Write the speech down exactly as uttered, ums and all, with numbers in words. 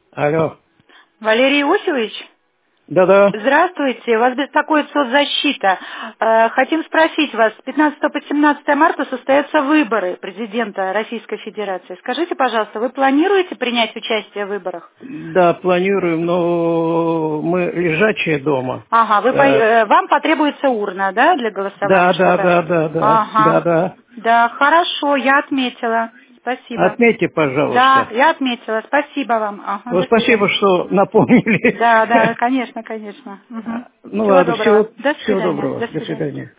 Алло. Валерий Иосифович? Да-да. Здравствуйте, вас беспокоит соцзащита. Э, Хотим спросить вас, с пятнадцатого по семнадцатое марта состоятся выборы президента Российской Федерации. Скажите, пожалуйста, вы планируете принять участие в выборах? Да, планируем, но мы лежачие дома. Ага, вы, по- Э, э, вам потребуется урна, да, для голосования, Да, да, чтобы... да, да, да, да, Ага, да. да, хорошо, я отметила. Спасибо. Отметьте, Да, пожалуйста. я отметила. Спасибо вам. Ага, Ну, до спасибо, свидания. что напомнили. Да, да, конечно, конечно. Мгм. Ну Всего ладно, доброго. всего, До всего свидания. доброго. До До свидания. свидания.